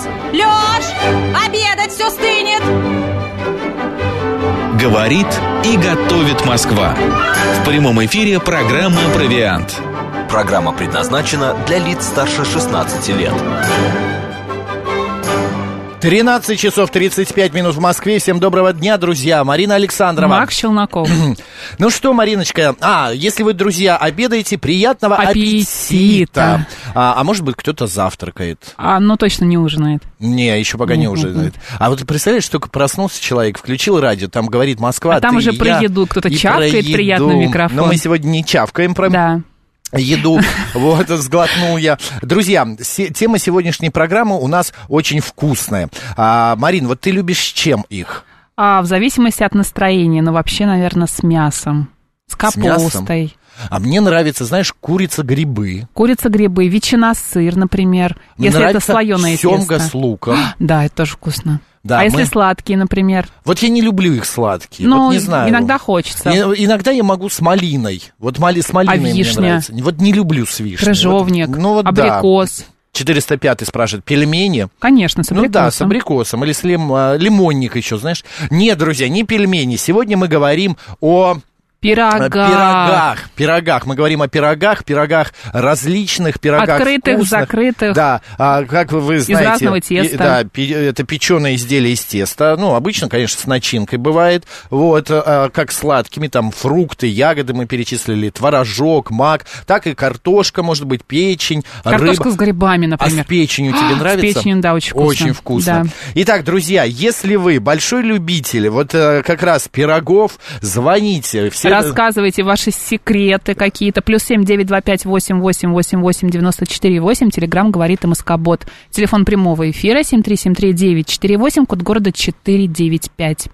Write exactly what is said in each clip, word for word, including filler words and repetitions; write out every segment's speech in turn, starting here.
Лёш, обедать все стынет. Говорит и готовит Москва. В прямом эфире программа «Провиант». Программа предназначена для лиц старше шестнадцати лет. тринадцать часов тридцать пять минут в Москве. Всем доброго дня, друзья. Марина Александрова. Макс Челноков. Ну что, Мариночка, а, если вы, друзья, обедаете, приятного аппетита. аппетита. А, а может быть, кто-то завтракает. А, ну, точно не ужинает. Не, еще пока не ужинает. А вот ты представляешь, только проснулся человек, включил радио, там говорит Москва, а там ты, уже я, про еду кто-то чавкает про приятно в микрофон. Но мы сегодня не чавкаем про... Да. еду, вот, сглотнул я. Друзья, тема сегодняшней программы у нас очень вкусная. А, Марин, вот ты любишь с чем их? А, в зависимости от настроения, но вообще, наверное, с мясом, с капустой. С а мне нравится, знаешь, курица-грибы. Курица-грибы, ветчина-сыр, например, мне если это слоеное тесто. Сёмга с луком. Да, это тоже вкусно. Да, а мы... если сладкие, например? Вот я не люблю их сладкие, ну, вот не знаю. Иногда хочется. И, иногда я могу с малиной. Вот мали, с малиной а мне вишня? нравится. Вот не люблю с вишней. Крыжовник, вот, ну, вот, абрикос. Да. четыреста пятый спрашивает, пельмени? Конечно, с абрикосом. Ну да, с абрикосом. Или с лим... лимонник еще, знаешь. Нет, друзья, не пельмени. Сегодня мы говорим о... Пирогах. Пирогах, пирогах. Мы говорим о пирогах, пирогах различных, пирогах открытых, вкусных. закрытых. Да, а, как вы знаете... Из разного теста. Да, это печеное изделие из теста. Ну, обычно, конечно, с начинкой бывает. Вот, а, как сладкими, там, фрукты, ягоды мы перечислили, творожок, мак. Так и картошка, может быть, печень, картошка рыба. с грибами, например. А с печенью тебе нравится? С печенью, да, очень вкусно. Очень вкусно. Да. Итак, друзья, если вы большой любитель вот как раз пирогов, звоните. Все рассказывайте ваши секреты какие-то. Плюс семь девять два пять восемь восемь восемь восемь девяносто четыре восемь. Телеграм говорит МСК-бот. Телефон прямого эфира семь три семь три девять четыре восемь. Код города четыре девять пять.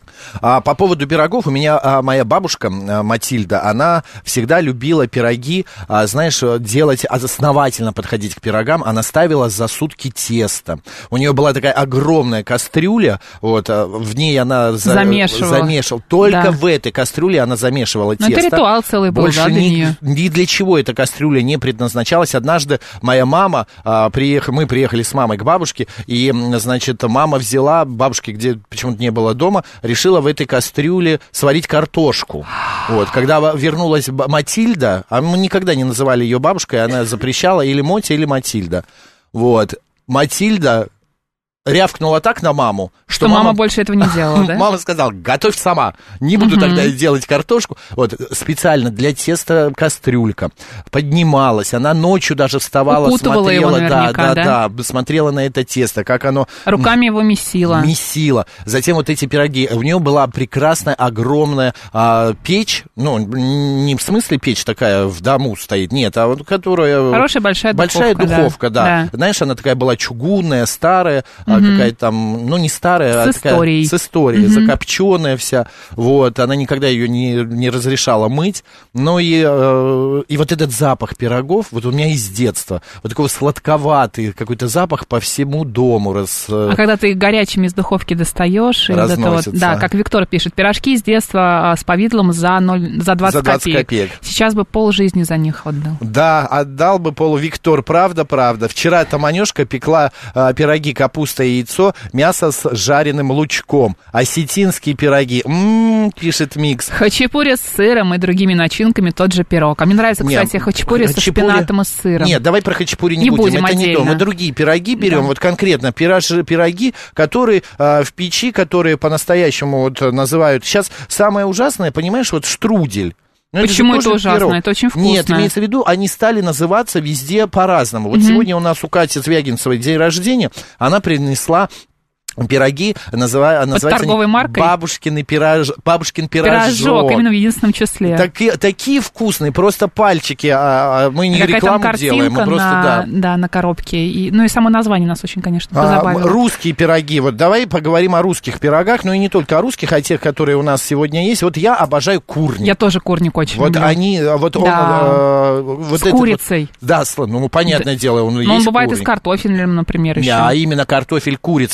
А, по поводу пирогов, у меня а, моя бабушка а, Матильда, она всегда любила пироги, а, знаешь, делать, основательно подходить к пирогам. Она ставила за сутки тесто. У нее была такая огромная кастрюля, вот, а, в ней она за, замешивала. замешивала. Только да. в этой кастрюле она замешивала Но тесто. Это ритуал целый был, Больше да, для ни, нее? ни для чего эта кастрюля не предназначалась. Однажды моя мама, а, приехала, мы приехали с мамой к бабушке, и, значит, мама взяла, бабушки, где почему-то не было дома, решила в этой кастрюле сварить картошку. Вот. Когда вернулась Матильда, а мы никогда не называли ее бабушкой, она запрещала или Мотя, или Матильда. Вот. Матильда рявкнула так на маму, что, что мама, мама больше этого не делала, да? Мама сказала, готовь сама, не буду uh-huh. тогда делать картошку. Вот, специально для теста кастрюлька поднималась, она ночью даже вставала, укутывала смотрела, его наверняка, да, да, да, да, смотрела на это тесто, как оно... Руками его месила. Месила. Затем вот эти пироги, у нее была прекрасная, огромная а, печь, ну, не в смысле печь такая в дому стоит, нет, а вот которая... Хорошая большая духовка, Большая духовка, да. да. да. Знаешь, она такая была чугунная, старая, угу. какая-то там, ну, не старая, с а историей. Такая, с историей, угу. закопченная вся, вот, она никогда ее не, не разрешала мыть, но и, э, и вот этот запах пирогов, вот у меня из детства, вот такой сладковатый какой-то запах по всему дому. Раз, а когда ты горячими из духовки достаешь, и вот это вот, да, как Виктор пишет, пирожки из детства с повидлом за, ноль, за двадцать, за двадцать копеек. копеек. Сейчас бы полжизни за них отдал. Да, отдал бы полу. Виктор, правда, правда. Вчера Таманюшка пекла а, пироги, капуста и яйцо, мясо с жареным лучком. Осетинские пироги. М-м, пишет Микс. Хачапури с сыром и другими начинками тот же пирог. А мне нравится, кстати, Нет, хачапури, хачапури со шпинатом и сыром. Нет, давай про хачапури не, не будем. будем. Это отдельно. Не то. Мы другие пироги берем, да. вот конкретно пирож, пироги, которые а, в печи, которые по-настоящему вот называют. Сейчас самое ужасное, понимаешь, вот штрудель. Но почему это, это ужасно? Пирог. Это очень вкусно. Нет, имеется в виду, они стали называться везде по-разному. Вот угу. сегодня у нас у Кати Звягинцевой день рождения, она принесла пироги, называя, называется торговой маркой? Бабушкин пирож, бабушкин пирожок. Пирожок, именно в единственном числе. Таки, такие вкусные, просто пальчики, а, а мы не какая рекламу делаем, мы просто, на, да. Да, на коробке. И, ну и само название нас очень, конечно, позабавило. А, русские пироги, вот давай поговорим о русских пирогах, но и не только о русских, а тех, которые у нас сегодня есть. Вот я обожаю курник. Я тоже курник очень вот люблю. Они, вот он... Да. А, вот с курицей. Вот, да, ну, понятное да. дело, он но есть он бывает курник. и с картофелем, например, еще. А именно картофель-курица. А, это же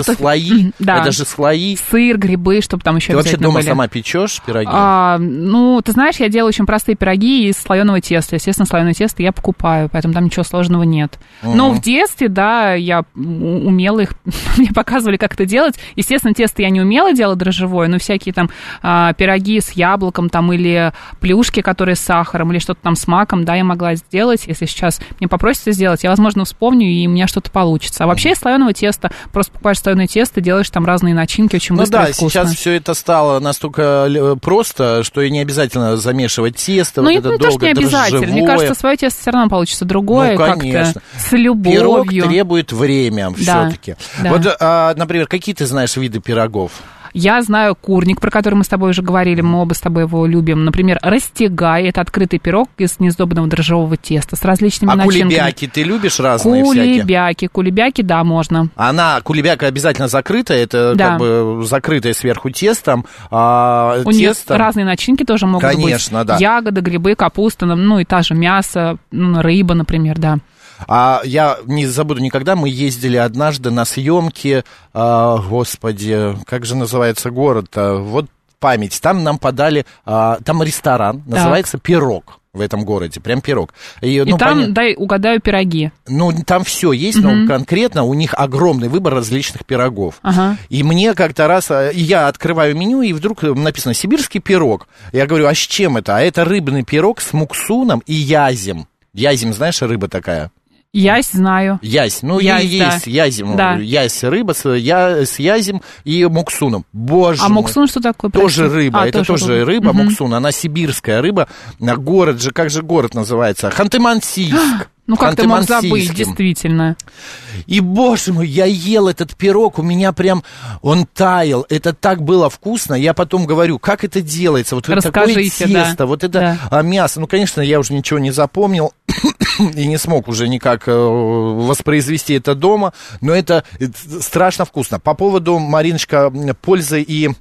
просто... слои, да. это же слои. Сыр, грибы, чтобы там еще Ты вообще дома были. сама печешь пироги? А, ну, ты знаешь, я делаю очень простые пироги из слоеного теста. Естественно, слоеное тесто я покупаю, поэтому там ничего сложного нет. Uh-huh. Но в детстве, да, я умела их, мне показывали, как это делать. Естественно, тесто я не умела делать дрожжевое, но всякие там а, пироги с яблоком там или плюшки, которые с сахаром, или что-то там с маком, да, я могла сделать. Если сейчас мне попросят сделать, я, возможно, вспомню, и у меня что-то получится. А вообще из слоеного теста, просто покупаешь слоеное тесто, делаешь там разные начинки, очень ну быстро да, и вкусно. сейчас все это стало настолько просто, что и не обязательно замешивать тесто. Ну, вот это это не то, что не обязательно. дрожжевое. Мне кажется, свое тесто все равно получится другое, ну, как-то с любовью. Пирог требует время да, все-таки. Да. Вот, а, например, какие ты знаешь виды пирогов? Я знаю курник, про который мы с тобой уже говорили, мы оба с тобой его любим. Например, растягай, это открытый пирог из неиздобного дрожжевого теста с различными а начинками. А кулебяки ты любишь разные кулебяки, всякие? Кулебяки, да, можно. Она, кулебяка обязательно закрытая, это да. как бы закрытая сверху тестом. А, У тесто... них разные начинки тоже могут Конечно, быть. Конечно, да. Ягоды, грибы, капуста, ну и та же мясо, ну, рыба, например, да. А я не забуду никогда, мы ездили однажды на съемки, а, господи, как же называется город-то, вот память, там нам подали, а, там ресторан, называется так. «Пирог». В этом городе, прям пирог. И, и ну, там, понятно, дай угадаю, пироги. Ну, там все есть, угу. но конкретно у них огромный выбор различных пирогов. Ага. И мне как-то раз, я открываю меню, и вдруг написано «сибирский пирог». Я говорю, а с чем это? А это рыбный пирог с муксуном и язем. Язем, знаешь, рыба такая? Ясь знаю. Ясь, ну Ясь, и да. есть язем, да. ясь рыба с, я, с язем и муксуном. Боже а мой. муксун что такое? Тоже рыба, а, это тоже, тоже рыба, угу. муксун, она сибирская рыба. Город же, как же город называется? Ханты-Мансийск. Ну, как ты мог забыть, действительно. И, боже мой, я ел этот пирог, у меня прям, он таял, это так было вкусно. Я потом говорю, как это делается, вот такое тесто, да. вот это да. мясо. Ну, конечно, я уже ничего не запомнил и не смог уже никак воспроизвести это дома, но это страшно вкусно. По поводу, Мариночка, пользы и...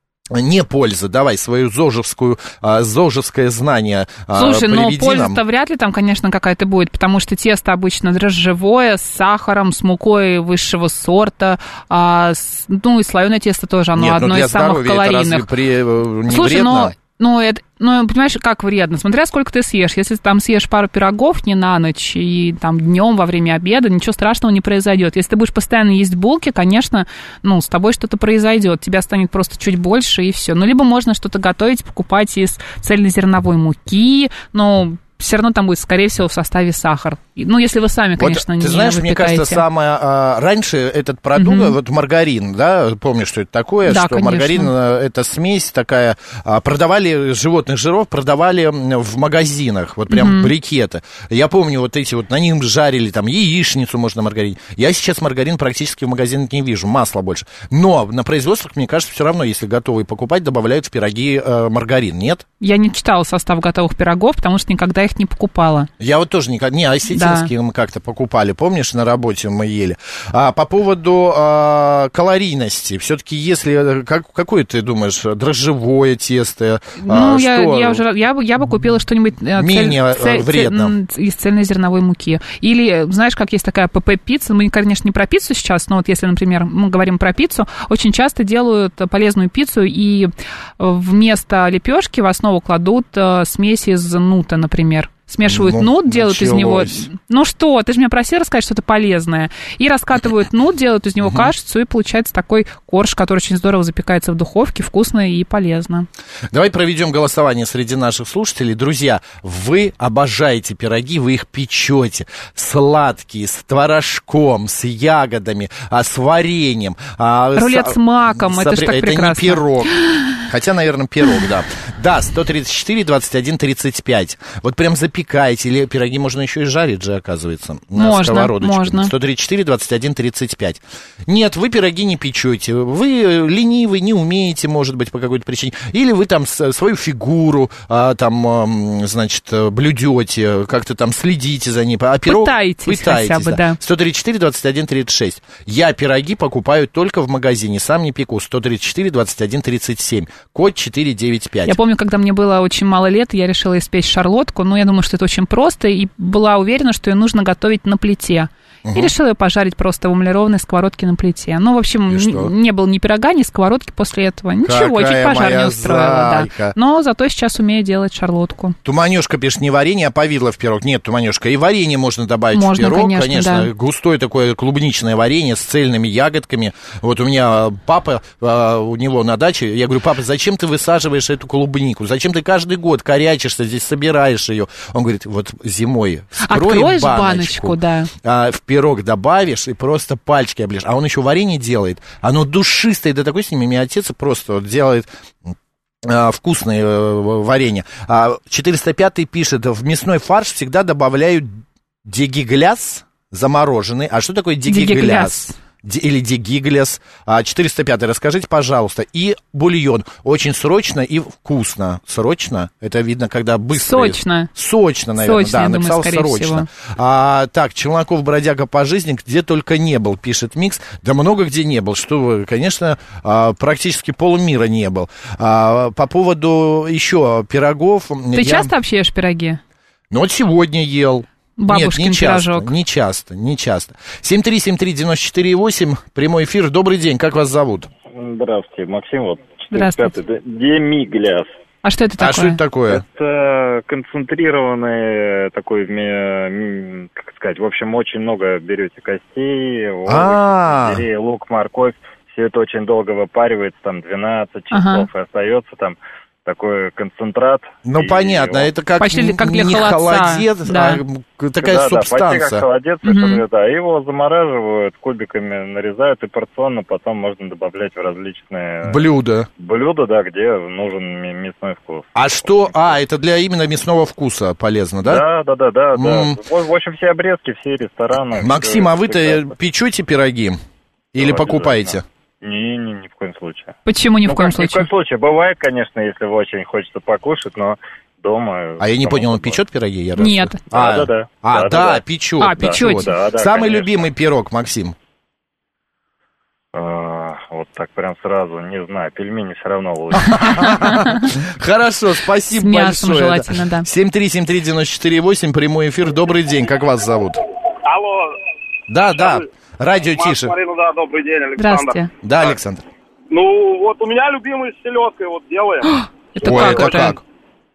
Не польза, давай свою зожевскую, а, зожевское знание а, Слушай, но польза-то нам. вряд ли там, конечно, какая-то будет, потому что тесто обычно дрожжевое, с сахаром, с мукой высшего сорта, а, с, ну и слоеное тесто тоже, оно Нет, одно ну из самых калорийных. Это разве при... не Слушай, вредно? но... Ну, это, ну, понимаешь, как вредно, смотря сколько ты съешь. Если ты там съешь пару пирогов не на ночь и там днем во время обеда, ничего страшного не произойдет. Если ты будешь постоянно есть булки, конечно, ну, с тобой что-то произойдет. Тебя станет просто чуть больше, и все. Ну, либо можно что-то готовить, покупать из цельнозерновой муки, но... все равно там будет, скорее всего, в составе сахар. Ну, если вы сами, конечно, вот, ты не знаешь, выпекаете. мне кажется, самое... А, раньше этот продукт, угу. вот маргарин, да, помнишь, что это такое? Да, что конечно. Маргарин, это смесь такая, продавали животных жиров, продавали в магазинах, вот прям угу. брикеты. Я помню, вот эти вот, на них жарили там яичницу, можно маргарин. Я сейчас маргарин практически в магазинах не вижу, масла больше. Но на производствах, мне кажется, все равно, если готовые покупать, добавляют в пироги э, маргарин, нет? Я не читала состав готовых пирогов, потому что никогда их не покупала. Я вот тоже никогда... Не, осетинские да. мы как-то покупали, помнишь, на работе мы ели. А, по поводу а, калорийности, все-таки если... Как, какое ты думаешь, дрожжевое тесто? Ну, а, я, что? я, уже, я, бы, я бы купила что-нибудь... Менее цель, вредно. Цель, из цельнозерновой муки. Или, знаешь, как есть такая ПП-пицца, мы, конечно, не про пиццу сейчас, но вот если, например, мы говорим про пиццу, очень часто делают полезную пиццу и вместо лепешки в основу кладут смесь из нута, например. Смешивают ну, нут, делают началось. из него... Ну что, ты же меня просил рассказать что-то полезное. И раскатывают нут, делают из него угу. кашицу, и получается такой корж, который очень здорово запекается в духовке, вкусно и полезно. Давай проведем голосование среди наших слушателей. Друзья, вы обожаете пироги, вы их печете. Сладкие, с творожком, с ягодами, а, с вареньем. А, рулет с, с маком, с, это же так это прекрасно. Это не пирог. Хотя, наверное, пирог, да. Да, сто тридцать четыре двадцать один тридцать пять. Вот прям запекаете, или пироги можно еще и жарить же, оказывается. На можно, сковородочке. можно. сто тридцать четыре двадцать один тридцать пять. Нет, вы пироги не печете. Вы ленивы, не умеете, может быть, по какой-то причине. Или вы там свою фигуру, а, там, значит, блюдете, как-то там следите за ней. А пирог... Пытаетесь, Пытаетесь хотя бы, да. да. сто тридцать четыре двадцать один тридцать шесть. Я пироги покупаю только в магазине, сам не пеку. сто тридцать четыре двадцать один тридцать семь. код четыре девять пять. Я помню, когда мне было очень мало лет, я решила испечь шарлотку, но я думала, что это очень просто, и была уверена, что ее нужно готовить на плите. Угу. И решила ее пожарить просто в эмалированной сковородке на плите. Ну, в общем, н- не было ни пирога, ни сковородки после этого. Ничего, Какая чуть пожар не устроила. Зайка. Да. Но зато сейчас умею делать шарлотку. Туманюшка пишет, не варенье, а повидло в пирог. Нет, Туманюшка, и варенье можно добавить можно, в пирог. Конечно, конечно да. Густое такое клубничное варенье с цельными ягодками. Вот у меня папа, у него на даче, я говорю, папа, зачем ты высаживаешь эту клубнику? Зачем ты каждый год корячишься здесь, собираешь ее? Он говорит, вот зимой вскроем Откроешь баночку, баночку, да. а, в пирог добавишь, и просто пальчики оближешь. А он еще варенье делает. Оно душистое до такой степени. Меня отец просто вот делает а, вкусное а, варенье. А, четыреста пятый пишет, в мясной фарш всегда добавляют дегигляс замороженный. А что такое дегигляс? Дегигляс. Или дегигляс. четыреста пятый, расскажите, пожалуйста. И бульон. Очень срочно и вкусно. Срочно? Это видно, когда быстро. Сочно. Сочно, наверное. Сочно, да, я написал думаю, скорее срочно. всего. А, так, Челноков бродяга по жизни, где только не был, пишет Микс. Да много где не был. Что вы, конечно, практически полмира не был. А, по поводу еще пирогов. Ты я... часто вообще ешь пироги? Ну, вот сегодня ел. Бабушкин Нет, не часто, пирожок. не часто, не часто. семь три семь три девять четыре восемь, прямой эфир. Добрый день, как вас зовут? Здравствуйте, Максим, вот Здравствуйте. четыреста пятый, демигляс. А что это такое? А что это такое? Это концентрированный такой, как сказать, в общем, очень много берете костей, овощи, сельдерей, лук, морковь. Все это очень долго выпаривается, там двенадцать часов, ага. И остается там такой концентрат. Ну, и понятно, он... это как, почти как для не холодца. холодец, Да. а такая да, субстанция. Да, почти как холодец, угу. Да, его замораживают, кубиками нарезают, и порционно потом можно добавлять в различные... Блюда. Блюда, да, где нужен мясной вкус. А что? А, это для именно мясного вкуса полезно, да? Да, да, да, да. М- да. В общем, все обрезки, все рестораны. Максим, все, а вы-то прекрасно. печете пироги? Или Да, покупаете? Не, не, ни в коем случае. Почему ни в ну, коем как, случае? Ни в коем случае. Бывает, конечно, если очень хочется покушать, но дома... А я не понял, он собой. печет пироги? Я Нет. раз... А, да, да, да. А, да, да, да, да. печет. А, печете. Да, да, Самый конечно. любимый пирог, Максим? А, вот так прям сразу, не знаю, пельмени все равно лучше. Хорошо, спасибо С мясом большое. желательно, да. семь три семь три девять четыре восемь, прямой эфир. Добрый день, как вас зовут? Алло. Да, да, радио тише. Марина, да, добрый день, Александр. Здравствуйте. Да, Александр. Ну, вот у меня любимый с селедкой вот делаем. Это Ой, как это это? как?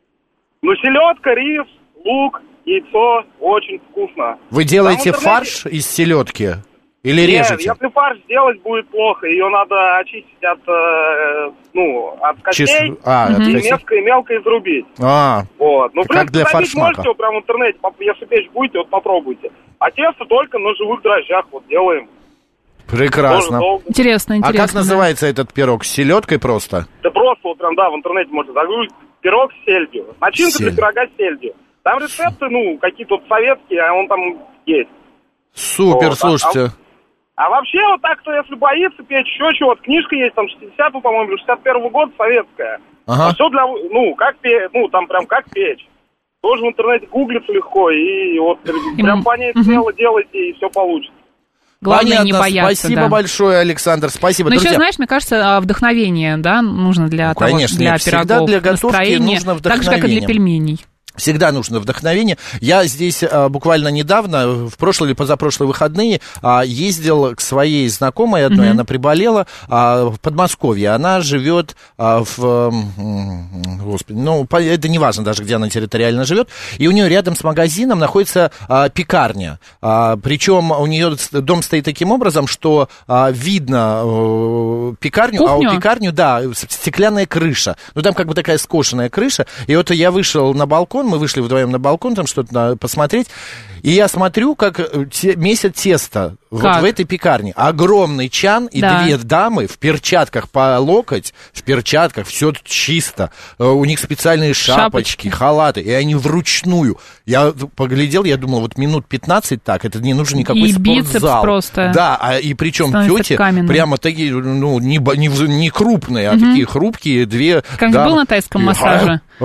Ну, селедка, рис, лук, яйцо, очень вкусно. Вы делаете Там в интернете- фарш из селедки? Или Нет, режете? если фарш сделать будет плохо, ее надо очистить от, э, ну, от костей Чеш- А, от и костей. мелко, и мелко изрубить. А, Вот. Ну, в Как принципе, для забить фаршмака. можете, вот прям в интернете, поп- если печь будете, вот попробуйте. А тесто только на живых дрожжах вот делаем. Тоже прекрасно. долго. Интересно, А интересно. как называется этот пирог? С селедкой просто? Да просто вот прям, да, в интернете можно загрузить пирог с сельдью. Начинка Сель. для пирога с сельдью. Там рецепты, ну, какие-то вот советские, а он там есть. Супер, Вот, а- слушайте. А вообще, вот так-то, если боится печь, еще чего, вот книжка есть, там, шестидесятого, по-моему, или шестьдесят первого года, советская. Ага. А все для, ну, как печь, ну, там прям как печь. Тоже в интернете гуглится легко, и вот прям по ней смело делайте, и все получится. Главное Понятно, не бояться, спасибо да. большое, Александр, спасибо. Но еще, Друзья, знаешь, мне кажется, вдохновение, да, нужно для Ну, того, конечно, для нет, всегда пирогов, для готовки настроение, нужно так же, как и для вдохновение. пельменей. всегда нужно вдохновение. Я здесь а, буквально недавно, в прошлые или позапрошлые выходные, а, ездил к своей знакомой одной, mm-hmm. она приболела а, в Подмосковье. Она живет а, в... Господи, ну, это не важно даже, где она территориально живет. И у нее рядом с магазином находится а, пекарня. А, причем у нее дом стоит таким образом, что а, видно а, пекарню, Кухню? а у пекарню, да, стеклянная крыша. Ну, там как бы такая скошенная крыша. И вот я вышел на балкон, мы вышли вдвоем на балкон, там что-то посмотреть. И я смотрю, как те, месят тесто вот в этой пекарне. Огромный чан и да. две дамы в перчатках по локоть, в перчатках, все чисто. У них специальные шапочки, шапочки, халаты, и они вручную. Я поглядел, я думал, вот минут пятнадцать так, это не нужен никакой и спортзал. Бицепс просто. Да, а, и причем тети каменным. прямо такие, ну, не, не, не крупные, а угу. такие хрупкие, две Как дамы. был на тайском массаже? А, а,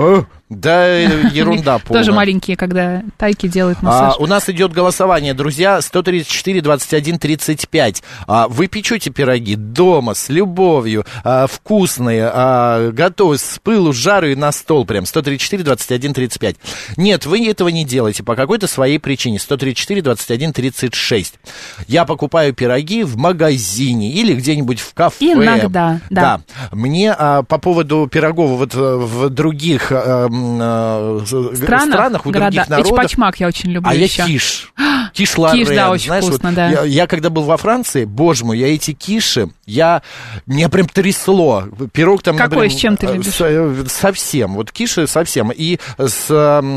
Да, ерунда полная. Тоже маленькие, когда тайки делают массаж. А, у нас идет голосование, друзья, сто тридцать четыре двадцать один тридцать пять. А, вы печете пироги дома с любовью, а, вкусные, а, готовы с пылу, с жару и на стол прям. сто тридцать четыре двадцать один тридцать пять. Нет, вы этого не делаете по какой-то своей причине. сто тридцать четыре двадцать один тридцать шесть. Я покупаю пироги в магазине или где-нибудь в кафе. Иногда, да. Да. Мне а, по поводу пирогов вот в других а, странах, странах у города. других народов. Эчпачмак я очень люблю А еще. я киш. Киш Лорен. Киш, да, очень знаешь, вкусно, вот да. Я, я когда был во Франции, боже мой, я эти киши, я, меня прям трясло. Пирог там... Какой, например, с чем ты любишь? С, совсем, вот киши совсем. И с,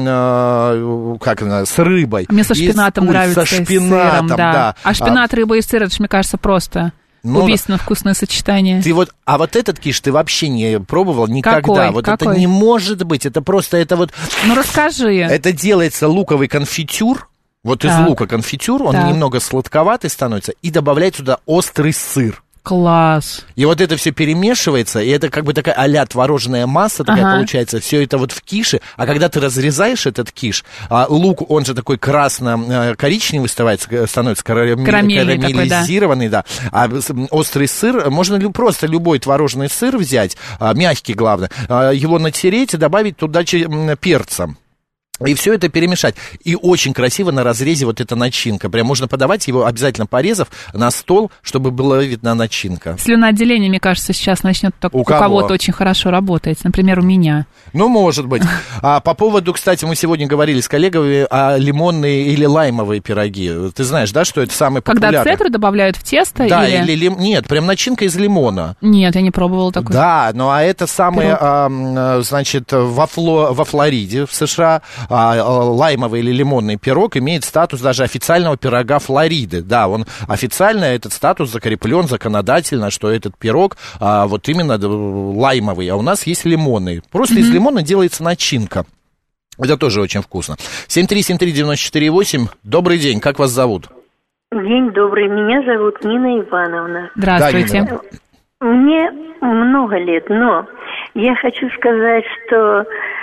э, как она, с рыбой. Мне со шпинатом кур... нравится. Со шпинатом, сыром, да. да. А шпинат, рыба и сыр, это, мне кажется, просто... Ну, убийственно вкусное сочетание. Ты вот, а вот этот киш ты вообще не пробовал никогда. Какой? Вот Какой? это не может быть. Это просто, это вот... Ну, расскажи. Это делается луковый конфитюр. Вот так. Из лука конфитюр, он так. немного сладковатый становится, и добавляет сюда острый сыр. Класс. И вот это все перемешивается, и это как бы такая а-ля творожная масса такая ага. получается, все это вот в кише, а когда ты разрезаешь этот киш, а лук, он же такой красно-коричневый становится, становится карам... карамелизированный, такой, да. да, а острый сыр, можно просто любой творожный сыр взять, мягкий главное, его натереть и добавить туда перца. И все это перемешать. И очень красиво на разрезе вот эта начинка. Прям можно подавать его, обязательно порезав, на стол, чтобы была видна начинка. Слюноотделение, мне кажется, сейчас начнет так, у, у кого-то очень хорошо работать. Например, у меня. Ну, может быть. А по поводу, кстати, мы сегодня говорили с коллегами о лимонные или лаймовые пироги. Ты знаешь, да, что это самый популярный? Когда цедру добавляют в тесто? Да, или... или лим... нет, прям начинка из лимона. Нет, я не пробовала такой. Да, ну а это самое, а, значит, во, Фло... во Флориде, в США, а, лаймовый или лимонный пирог имеет статус даже официального пирога Флориды. Да, он официально, этот статус закреплен законодательно, что этот пирог а, вот именно лаймовый, а у нас есть лимонный. Просто mm-hmm. из лимона делается начинка. Это тоже очень вкусно. семь три семь три девять четыре восемь. Добрый день, как вас зовут? День добрый, меня зовут Нина Ивановна. Здравствуйте. Да, Нина. Мне много лет, но я хочу сказать, что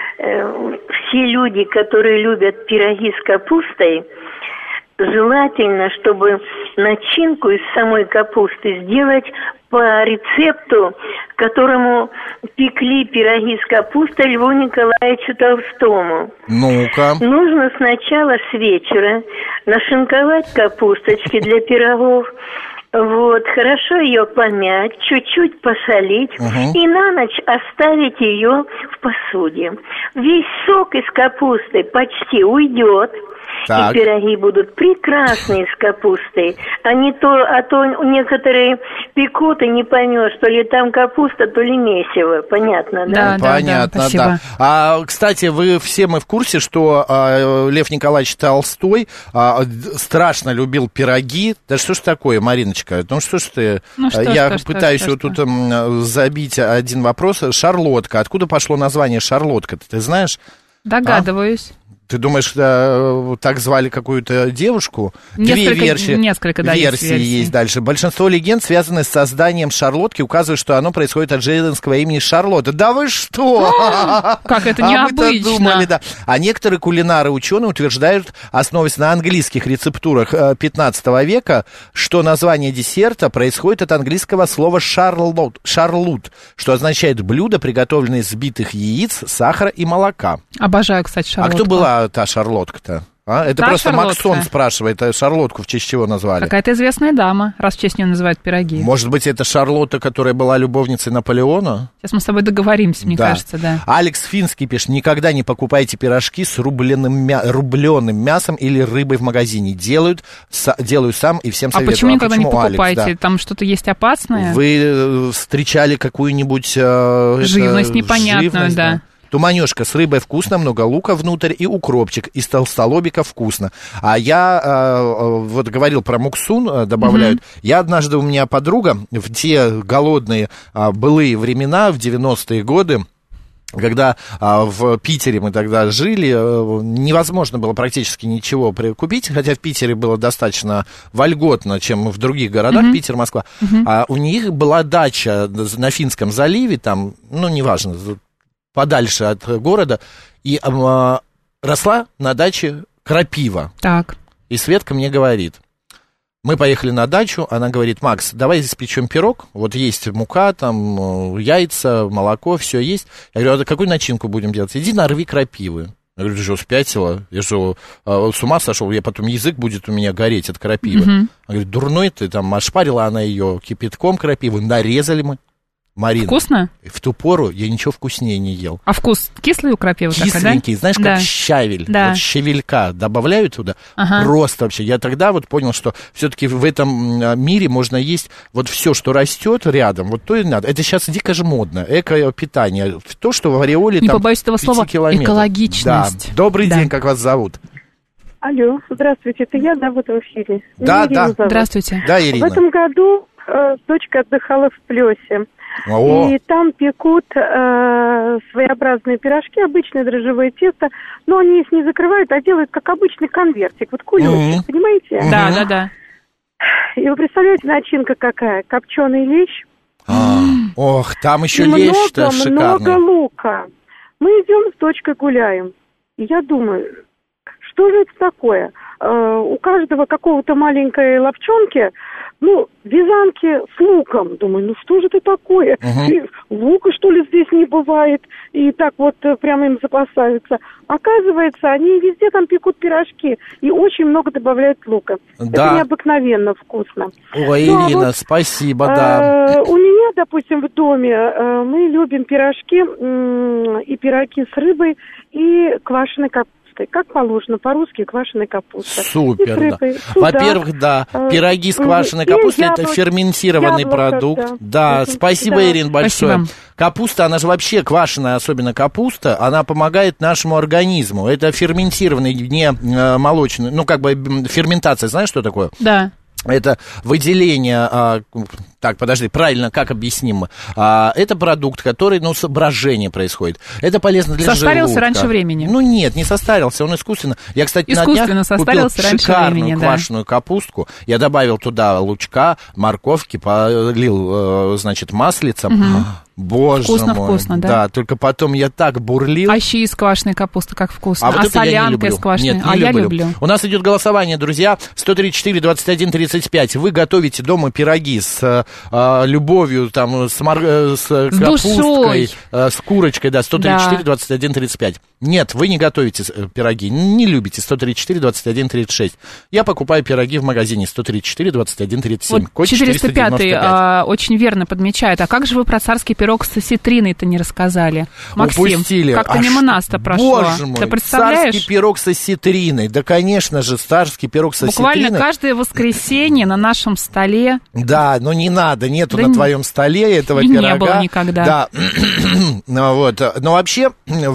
все люди, которые любят пироги с капустой, желательно, чтобы начинку из самой капусты сделать по рецепту, которому пекли пироги с капустой Льву Николаевичу Толстому. Ну-ка. Нужно сначала с вечера нашинковать капусточки для пирогов. Вот, хорошо ее помять, чуть-чуть посолить угу. и на ночь оставить ее в посуде. Весь сок из капусты почти уйдет, так. и пироги будут прекрасные с капустой. А не то, а то некоторые пекут и не поймешь, то ли там капуста, то ли месиво. Понятно, да? Да, понятно, да, да. А, кстати, вы все мы в курсе, что а, Лев Николаевич Толстой а, страшно любил пироги. Да что ж такое, Мариночка? Ну что ж ты? Ну, что, Я что, пытаюсь что, вот что, тут что? забить один вопрос. Шарлотка. Откуда пошло название шарлотка? Ты знаешь? Догадываюсь. А? Ты думаешь, да, так звали какую-то девушку? Несколько, Две версии, несколько, да, версии есть, есть дальше. Большинство легенд связаны с созданием шарлотки, указывают, что оно происходит от женского имени Шарлотта. Да вы что? Как это необычно. А мы-то думали, да. А некоторые кулинары, ученые утверждают, основываясь на английских рецептурах пятнадцатого века, что название десерта происходит от английского слова шарлот, шарлот, что означает блюдо, приготовленное из взбитых яиц, сахара и молока. Обожаю, кстати, шарлотку. А кто была та шарлотка-то? А? Это та просто шарлотка. Максон спрашивает, а шарлотку в честь чего назвали? Какая-то известная дама, раз в честь нее называют пироги. Может быть, это Шарлотта, которая была любовницей Наполеона? Сейчас мы с тобой договоримся, мне да. кажется, да. Алекс Финский пишет, никогда не покупайте пирожки с рубленым, мя... рубленым мясом или рыбой в магазине. Делают, с... Делаю сам и всем советую. А почему никогда а почему, не покупаете? Алекс, да. Там что-то есть опасное? Вы встречали какую-нибудь... Э, живность это, непонятную, живность, да. да. Туманёшка с рыбой вкусно, много лука внутрь и укропчик. Из толстолобика вкусно. А я э, вот говорил про муксун, э, добавляют. Mm-hmm. Я однажды, у меня подруга в те голодные э, былые времена, в девяностые годы, когда а, в Питере мы тогда жили, а, невозможно было практически ничего купить, хотя в Питере было достаточно вольготно, чем в других городах, mm-hmm. Питер, Москва. Mm-hmm. А у них была дача на Финском заливе, там, ну, неважно, подальше от города, и э, росла на даче крапива. Так. И Светка мне говорит, мы поехали на дачу, она говорит, Макс, давай испечем пирог, вот есть мука, там яйца, молоко, все есть. Я говорю, а какую начинку будем делать? Иди нарви крапивы. Я говорю, ты что, спятила? Я что, с ума сошел? Я потом язык будет у меня гореть от крапивы. Mm-hmm. Она говорит, дурной ты, там ошпарила она ее кипятком крапивы, нарезали мы. Марина, вкусно? В ту пору я ничего вкуснее не ел. А вкус кислый у крапивы? Кисленький, да? Знаешь, как да. щавель, да. Вот щавелька добавляют туда, ага. просто вообще. Я тогда вот понял, что все-таки в этом мире можно есть вот все, что растет рядом, вот то и надо. Это сейчас дико же модно, эко-питание, то, что в ореоле не там побоюсь этого слова, километров. Экологичность. Да. Добрый да. день, как вас зовут? Алло, здравствуйте, это я, да, в этом эфире. Да, да. Зовут. Здравствуйте. Да, Ирина. В этом году э, дочка отдыхала в Плёсе. О. И там пекут э, своеобразные пирожки, обычное дрожжевое тесто, но они их не закрывают, а делают как обычный конвертик, вот кулечек, mm-hmm. понимаете? Mm-hmm. Да, да, да. И вы представляете, начинка какая? Копченый лещ. А, ох, там еще лещ-то шикарный. Много лука. Мы идем с дочкой гуляем. И я думаю, что же это такое? Э, у каждого какого-то маленькой лапчонки, ну, вязанки с луком. Думаю, ну что же это такое? Uh-huh. Лука, что ли, здесь не бывает? И так вот прямо им запасаются. Оказывается, они везде там пекут пирожки. И очень много добавляют лука. Да. Это необыкновенно вкусно. Ой, ну, Ирина, а вот, спасибо, э, да. У меня, допустим, в доме э, мы любим пирожки э, и пироги с рыбой и квашеной капустой. Как положено, по-русски квашеная капуста. Супер, да. Во-первых, да, пироги с квашеной капустой – это ферментированный яблоко, продукт. Да, да. Спасибо, да. Ирина, большое. Спасибо. Капуста, она же вообще квашеная, особенно капуста, она помогает нашему организму. Это ферментированный, не молочный, ну, как бы ферментация, знаешь, что такое? Да. Это выделение, а, так, подожди, правильно, как объясним мы? А, это продукт, который, ну, брожение происходит. Это полезно для состарился желудка. Раньше времени. Ну, нет, не состарился, он искусственно. Я, кстати, искусственно на днях купил шикарную времени, квашеную да. капустку. Я добавил туда лучка, морковки, полил, значит, маслицем. Угу. Боже вкусно, мой. Вкусно, да? Да, только потом я так бурлил. А щи из квашеной капусты, как вкусно. А, вот а солянка из квашеной? Нет, не а люблю. я люблю. У нас идет голосование, друзья. сто тридцать четыре двадцать один тридцать пять. Вы готовите дома пироги с а, любовью, там, с, мор... с, с капусткой, а, с курочкой, да, сто тридцать четыре двадцать один тридцать пять. Нет, вы не готовите пироги, не любите сто тридцать четыре двадцать один тридцать шесть. Я покупаю пироги в магазине сто тридцать четыре двадцать один тридцать семь. Вот четыреста пятый а, очень верно подмечает. А как же вы про царский пирог с осетриной-то не рассказали? Максим, упустили. Как-то Аж, мимо нас-то прошло. Боже мой, ты представляешь? Царский пирог с осетриной. Да, конечно же, царский пирог с осетриной. Буквально каждое воскресенье на нашем столе. Да, но не надо, нету да на твоем столе этого и пирога. Не было никогда. Да, вот. Но вообще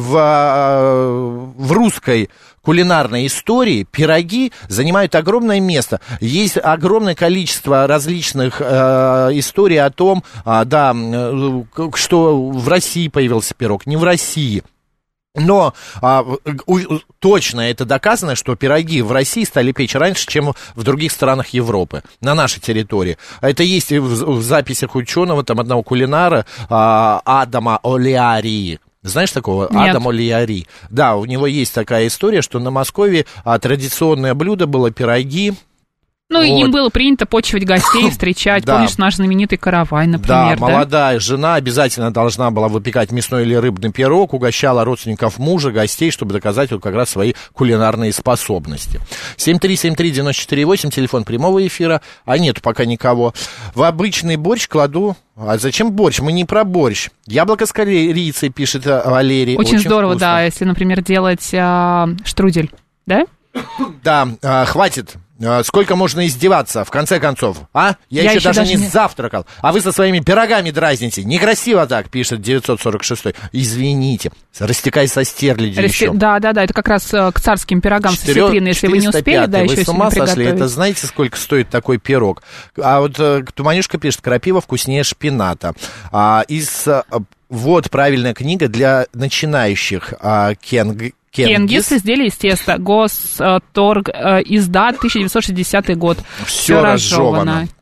в, в русской кулинарной истории пироги занимают огромное место. Есть огромное количество различных э, историй о том, э, да, что в России появился пирог, не в России. Но а, у, точно это доказано, что пироги в России стали печь раньше, чем в других странах Европы, на нашей территории. Это есть в, в записях ученого, там, одного кулинара, а, Адама Олиарии. Знаешь такого? Нет. Адам Олиари. Да, у него есть такая история, что на Москве а, традиционное блюдо было пироги. Ну, вот. Им было принято почивать гостей, встречать. Да. Помнишь, наш знаменитый каравай, например, да? молодая да? жена обязательно должна была выпекать мясной или рыбный пирог, угощала родственников мужа, гостей, чтобы доказать вот как раз свои кулинарные способности. семь три семь три девять четыре восемь, телефон прямого эфира, а нет пока никого. В обычный борщ кладу... А зачем борщ? Мы не про борщ. Яблоко с корицей, пишет Валерий. Очень, Очень здорово, вкусно. Да, если, например, делать а, штрудель, да? Да, а, хватит. Сколько можно издеваться, в конце концов, а? Я, Я еще, еще даже, даже не, не завтракал, а вы со своими пирогами дразните. Некрасиво так, пишет девятьсот сорок шесть. Извините, растекай со стерлядью Расте... еще. Да, да, да, это как раз к царским пирогам с осетриной, если вы не успели, да, еще вы с ума сошли, приготовить. Это знаете, сколько стоит такой пирог? А вот Туманюшка пишет, крапива вкуснее шпината. А, из... Вот правильная книга для начинающих. А, Кенг... Кенгис. Кенгис, изделие из теста, Госторг, издат, тысяча девятьсот шестидесятый год. Все разжевано.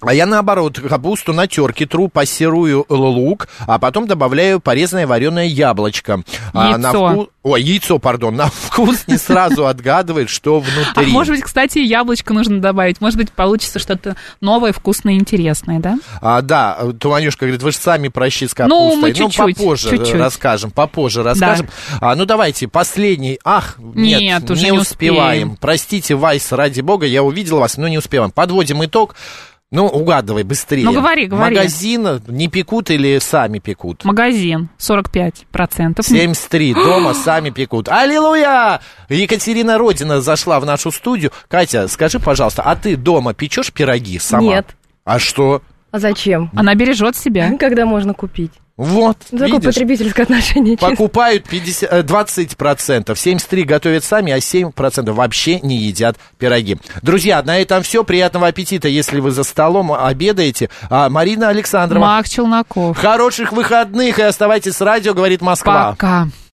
А я, наоборот, капусту на терке тру, пассерую лук, а потом добавляю порезанное вареное яблочко. Яйцо. А на вкус... Ой, яйцо, пардон. На вкус не сразу отгадывает, что внутри. А может быть, кстати, яблочко нужно добавить. Может быть, получится что-то новое, вкусное, интересное, да? А, да, Туманюшка говорит, вы же сами прощи с капустой. Ну, мы чуть-чуть, ну попозже чуть-чуть. расскажем, попозже расскажем. Да. А, ну, давайте, последний. Ах, нет, нет уже не, не успеваем. успеем. Простите, Вайс, ради бога, я увидел вас, но не успеваем. Подводим итог. Ну, угадывай быстрее. Ну, говори, говори. Магазин не пекут или сами пекут? Магазин, сорок пять процентов. семьдесят три, дома сами пекут. Аллилуйя! Екатерина Родина зашла в нашу студию. Катя, скажи, пожалуйста, а ты дома печешь пироги сама? Нет. А что? А зачем? Она бережет себя. Когда можно купить? Вот, такое видишь, потребительское отношение. покупают пятьдесят, двадцать процентов, семьдесят три процента готовят сами, а семь процентов вообще не едят пироги. Друзья, на этом все. Приятного аппетита, если вы за столом обедаете. А, Марина Александрова. Мак Челноков. Хороших выходных и оставайтесь с радио, говорит Москва. Пока.